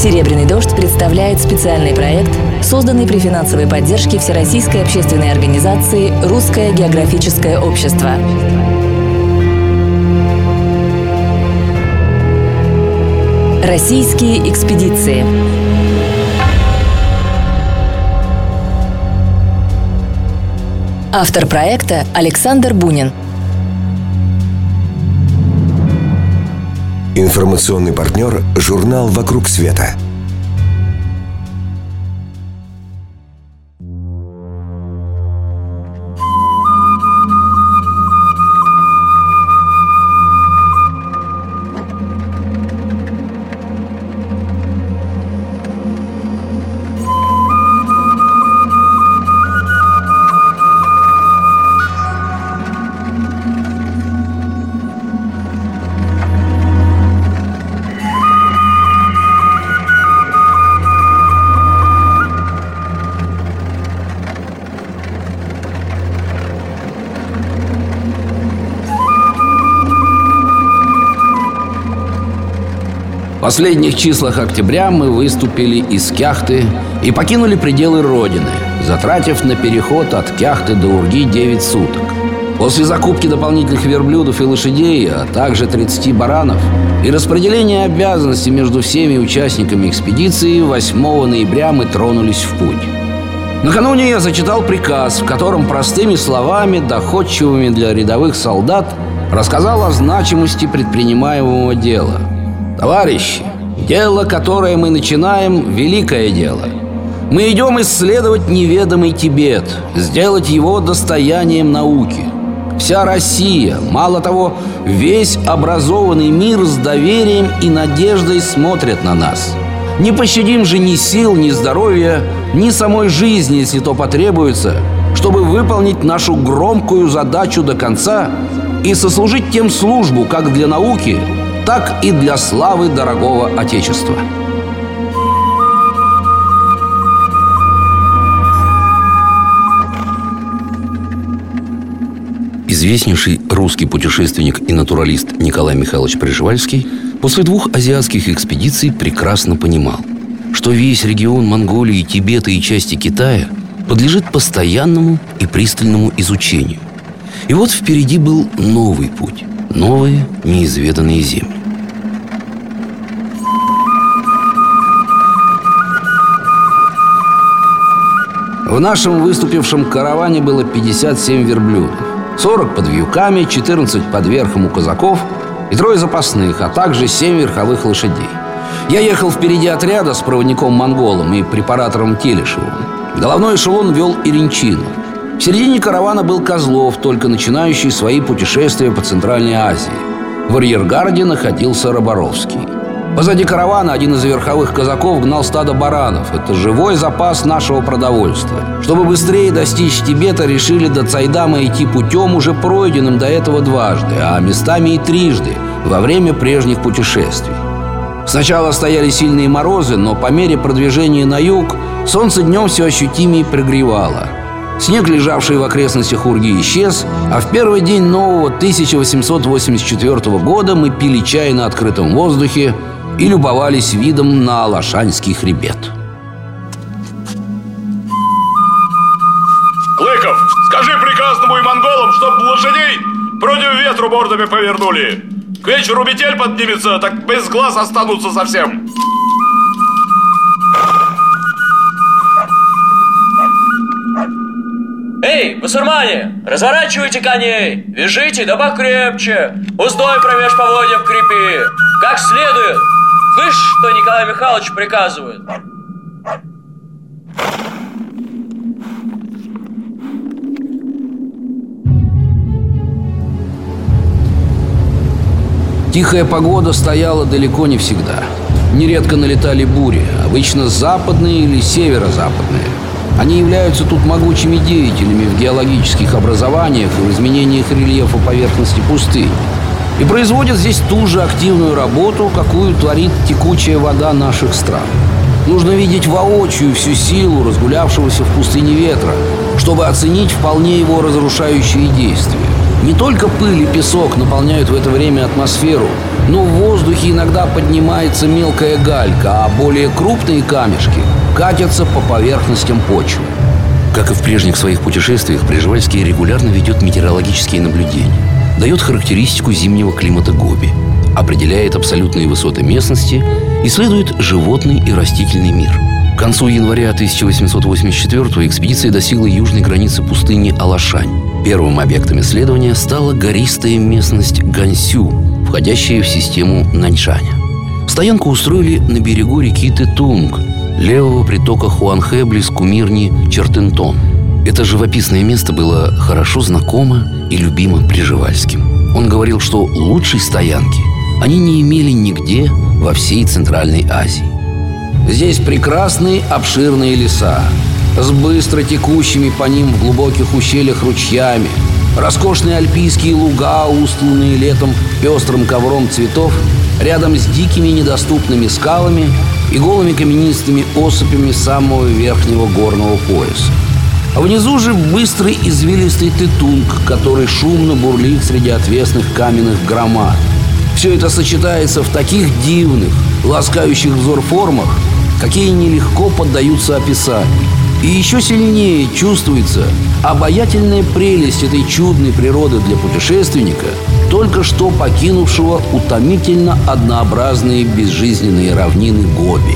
«Серебряный дождь» представляет специальный проект, созданный при финансовой поддержке Всероссийской общественной организации «Русское географическое общество». Российские экспедиции. Автор проекта Александр Бунин. Информационный партнер – журнал «Вокруг света». В последних числах октября мы выступили из Кяхты и покинули пределы Родины, затратив на переход от Кяхты до Урги 9 суток. После закупки дополнительных верблюдов и лошадей, а также 30 баранов и распределения обязанностей между всеми участниками экспедиции, 8 ноября мы тронулись в путь. Накануне я зачитал приказ, в котором простыми словами, доходчивыми для рядовых солдат, рассказал о значимости предпринимаемого дела. Товарищи, дело, которое мы начинаем, великое дело. Мы идем исследовать неведомый Тибет, сделать его достоянием науки. Вся Россия, мало того, весь образованный мир с доверием и надеждой смотрят на нас. Не пощадим же ни сил, ни здоровья, ни самой жизни, если то потребуется, чтобы выполнить нашу громкую задачу до конца и сослужить тем службу как для науки, так и для славы дорогого Отечества. Известнейший русский путешественник и натуралист Николай Михайлович Пржевальский после 2 азиатских экспедиций прекрасно понимал, что весь регион Монголии, Тибета и части Китая подлежит постоянному и пристальному изучению. И вот впереди был новый путь, новые неизведанные земли. В нашем выступившем караване было 57 верблюдов, 40 под вьюками, 14 под верхом у казаков и 3 запасных, а также 7 верховых лошадей. Я ехал впереди отряда с проводником-монголом и препаратором Телешевым. Головной эшелон вел Иринчину. В середине каравана был Козлов, только начинающий свои путешествия по Центральной Азии. В арьергарде находился Роборовский. Позади каравана один из верховых казаков гнал стадо баранов. Это живой запас нашего продовольствия. Чтобы быстрее достичь Тибета, решили до Цайдама идти путем, уже пройденным до этого дважды, а местами и трижды во время прежних путешествий. Сначала стояли сильные морозы, но по мере продвижения на юг солнце днем все ощутимее прогревало. Снег, лежавший в окрестностях Урги, исчез, а в первый день нового 1884 года мы пили чай на открытом воздухе и любовались видом на Алашанский хребет. Лыков, скажи приказному и монголам, чтоб лошадей против ветру мордами повернули. К вечеру метель поднимется, так без глаз останутся совсем. Эй, басурмане, разворачивайте коней, вяжите да покрепче, уздой промеж поводьев крепи, как следует. Слышишь, что Николай Михайлович приказывает? Тихая погода стояла далеко не всегда. Нередко налетали бури, обычно западные или северо-западные. Они являются тут могучими деятелями в геологических образованиях и в изменениях рельефа поверхности пустыни. И производят здесь ту же активную работу, какую творит текучая вода наших стран. Нужно видеть воочию всю силу разгулявшегося в пустыне ветра, чтобы оценить вполне его разрушающие действия. Не только пыль и песок наполняют в это время атмосферу, но в воздухе иногда поднимается мелкая галька, а более крупные камешки катятся по поверхностям почвы. Как и в прежних своих путешествиях, Пржевальский регулярно ведет метеорологические наблюдения, дает характеристику зимнего климата Гоби, определяет абсолютные высоты местности, исследует животный и растительный мир. К концу января 1884-го экспедиция достигла южной границы пустыни Алашань. Первым объектом исследования стала гористая местность Гансю, входящая в систему Наньшаня. Стоянку устроили на берегу реки Тетунг, левого притока Хуанхэ близ кумирни Чертентон. Это живописное место было хорошо знакомо и любимо Пржевальским. Он говорил, что лучшей стоянки они не имели нигде во всей Центральной Азии. Здесь прекрасные обширные леса с быстро текущими по ним в глубоких ущельях ручьями, роскошные альпийские луга, устланные летом пестрым ковром цветов, рядом с дикими недоступными скалами и голыми каменистыми осыпями самого верхнего горного пояса. А внизу же быстрый извилистый Тетунг, который шумно бурлит среди отвесных каменных громад. Все это сочетается в таких дивных, ласкающих взор формах, какие нелегко поддаются описанию. И еще сильнее чувствуется обаятельная прелесть этой чудной природы для путешественника, только что покинувшего утомительно однообразные безжизненные равнины Гоби.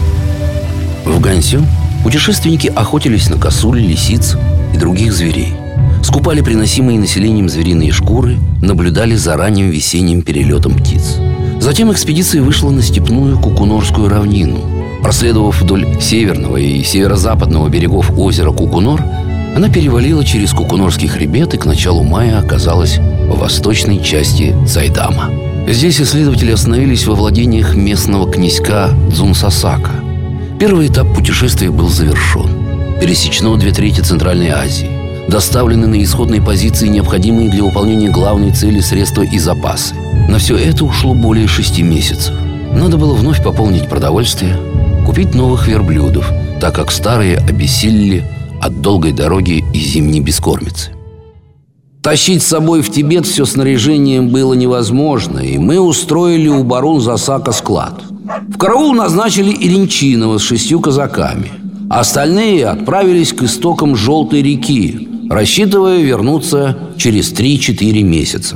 В Гансю путешественники охотились на косуль, лисиц и других зверей, скупали приносимые населением звериные шкуры, наблюдали за ранним весенним перелетом птиц. Затем экспедиция вышла на степную Кукунорскую равнину. Проследовав вдоль северного и северо-западного берегов озера Кукунор, она перевалила через Кукунорский хребет и к началу мая оказалась в восточной части Цайдама. Здесь исследователи остановились во владениях местного князька Дзунсасака. Первый этап путешествия был завершен. Пересечено 2/3 Центральной Азии. Доставлены на исходные позиции необходимые для выполнения главной цели средства и запасы. На все это ушло более 6 месяцев. Надо было вновь пополнить продовольствие, купить новых верблюдов, так как старые обессилели от долгой дороги и зимней бескормицы. Тащить с собой в Тибет все снаряжение было невозможно, и мы устроили у Барун-Засака склад. В караул назначили Иринчинова с 6 казаками. А остальные отправились к истокам Желтой реки, рассчитывая вернуться через 3-4 месяца.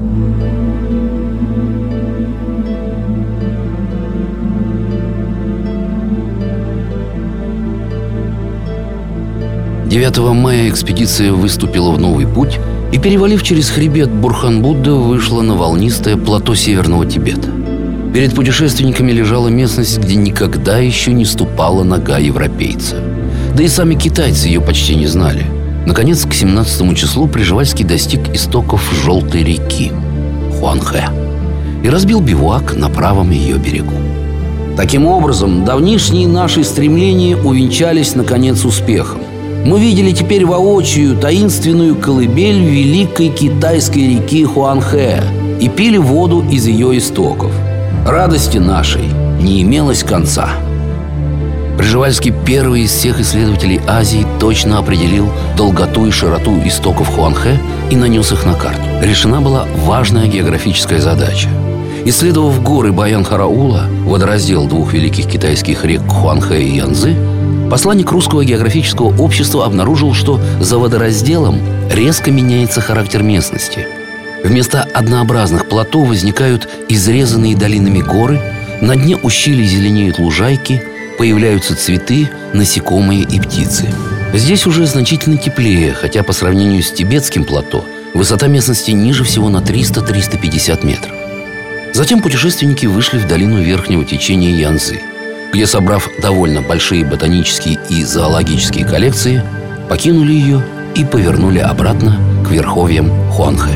«9 мая экспедиция выступила в новый путь и, перевалив через хребет Бурхан-Будда, вышла на волнистое плато Северного Тибета. Перед путешественниками лежала местность, где никогда еще не ступала нога европейца. Да и сами китайцы ее почти не знали. Наконец, к 17 числу Пржевальский достиг истоков Желтой реки Хуанхэ и разбил бивуак на правом ее берегу. Таким образом, давнишние наши стремления увенчались, наконец, успехом. Мы видели теперь воочию таинственную колыбель великой китайской реки Хуанхэ и пили воду из ее истоков. Радости нашей не имелось конца. Пржевальский, первый из всех исследователей Азии, точно определил долготу и широту истоков Хуанхэ и нанес их на карту. Решена была важная географическая задача. Исследовав горы Баян-Хараула, водораздел двух великих китайских рек Хуанхэ и Янцзы, посланник Русского географического общества обнаружил, что за водоразделом резко меняется характер местности. Вместо однообразных плато возникают изрезанные долинами горы, на дне ущелий зеленеют лужайки, появляются цветы, насекомые и птицы. Здесь уже значительно теплее, хотя по сравнению с тибетским плато высота местности ниже всего на 300-350 метров. Затем путешественники вышли в долину верхнего течения Янцзы, где, собрав довольно большие ботанические и зоологические коллекции, покинули ее и повернули обратно к верховьям Хуанхэ.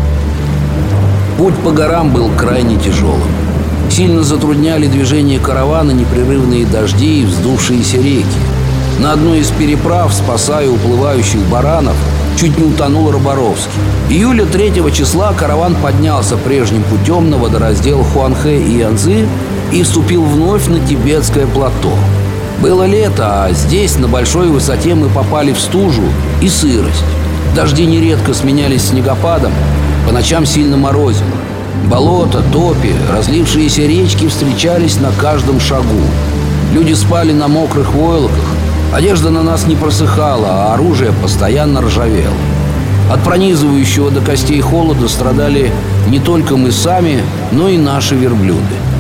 Путь по горам был крайне тяжелым. Сильно затрудняли движение каравана непрерывные дожди и вздувшиеся реки. На одной из переправ, спасая уплывающих баранов, чуть не утонул Роборовский. Июля 3 числа караван поднялся прежним путем на водораздел Хуанхэ и Янцзы и вступил вновь на тибетское плато. Было лето, а здесь, на большой высоте, мы попали в стужу и сырость. Дожди нередко сменялись снегопадом, по ночам сильно морозило. Болота, топи, разлившиеся речки встречались на каждом шагу. Люди спали на мокрых войлоках, одежда на нас не просыхала, а оружие постоянно ржавело. От пронизывающего до костей холода страдали не только мы сами, но и наши верблюды.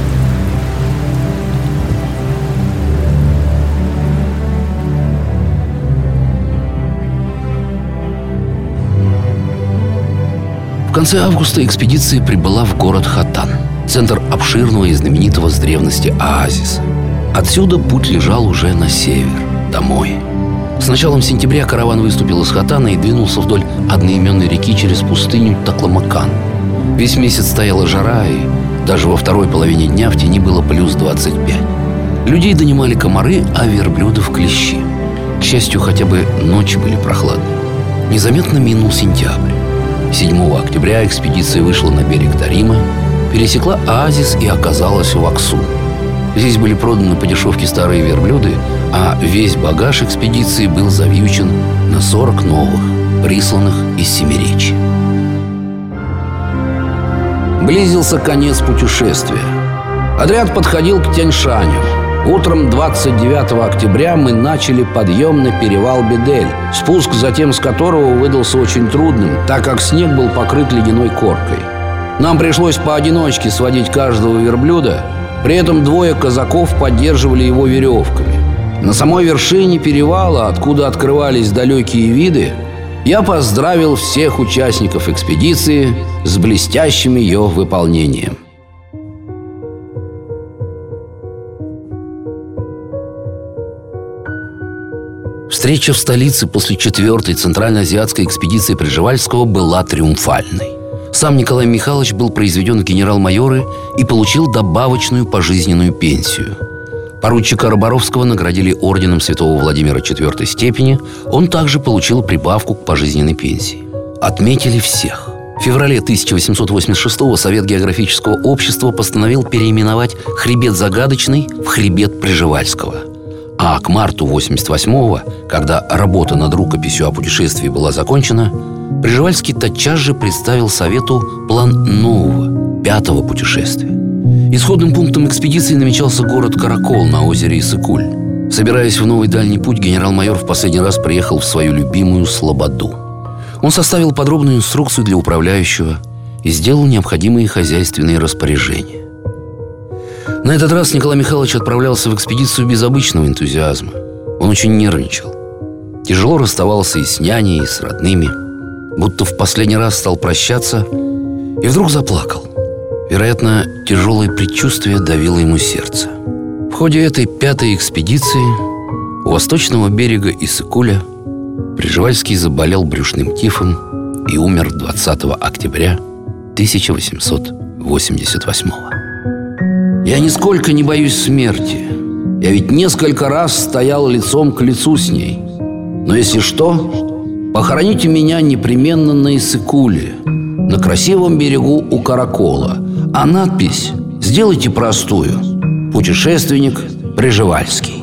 В конце августа экспедиция прибыла в город Хотан, центр обширного и знаменитого с древности оазиса. Отсюда путь лежал уже на север, домой. С началом сентября караван выступил из Хотана и двинулся вдоль одноименной реки через пустыню Такламакан. Весь месяц стояла жара, и даже во второй половине дня в тени было плюс 25. Людей донимали комары, а верблюдов клещи. К счастью, хотя бы ночи были прохладные. Незаметно минул сентябрь. 7 октября экспедиция вышла на берег Тарима, пересекла оазис и оказалась в Аксу. Здесь были проданы по дешевке старые верблюды, а весь багаж экспедиции был завьючен на 40 новых, присланных из Семиречья. Близился конец путешествия. Отряд подходил к Тяньшаню. Утром 29 октября мы начали подъем на перевал Бедель, спуск затем с которого выдался очень трудным, так как снег был покрыт ледяной коркой. Нам пришлось поодиночке сводить каждого верблюда, при этом двое казаков поддерживали его веревками. На самой вершине перевала, откуда открывались далекие виды, я поздравил всех участников экспедиции с блестящим ее выполнением. Встреча в столице после 4-й центральноазиатской экспедиции Пржевальского была триумфальной. Сам Николай Михайлович был произведен в генерал-майоры и получил добавочную пожизненную пенсию. Поручика Роборовского наградили орденом Святого Владимира IV степени. Он также получил прибавку к пожизненной пенсии. Отметили всех. В феврале 1886-го Совет географического общества постановил переименовать хребет Загадочный в хребет Пржевальского. А к марту 88-го, когда работа над рукописью о путешествии была закончена, Пржевальский тотчас же представил Совету план нового, 5-го путешествия. Исходным пунктом экспедиции намечался город Каракол на озере Иссык-Куль. Собираясь в новый дальний путь, генерал-майор в последний раз приехал в свою любимую Слободу. Он составил подробную инструкцию для управляющего и сделал необходимые хозяйственные распоряжения. На этот раз Николай Михайлович отправлялся в экспедицию без обычного энтузиазма. Он очень нервничал. Тяжело расставался и с няней, и с родными. Будто в последний раз стал прощаться и вдруг заплакал. Вероятно, тяжелое предчувствие давило ему сердце. В ходе этой 5-й экспедиции у восточного берега Иссык-Куля Пржевальский заболел брюшным тифом и умер 20 октября 1888-го. Я нисколько не боюсь смерти. Я ведь несколько раз стоял лицом к лицу с ней. Но если что, похороните меня непременно на Иссык-Куле, на красивом берегу у Каракола. А надпись сделайте простую: путешественник Пржевальский.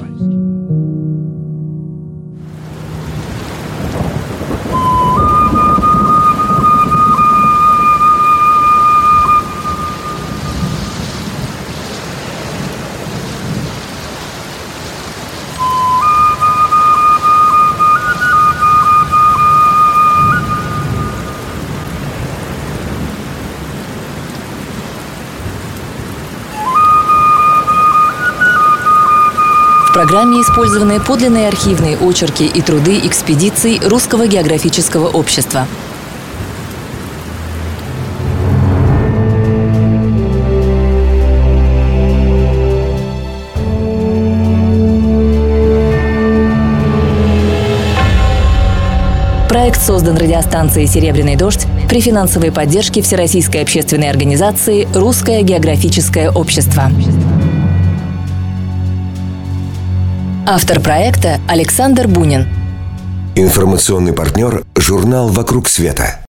В программе использованы подлинные архивные очерки и труды экспедиций Русского географического общества. Проект создан радиостанцией «Серебряный дождь» при финансовой поддержке Всероссийской общественной организации «Русское географическое общество». Автор проекта Александр Бунин. Информационный партнер – журнал «Вокруг света».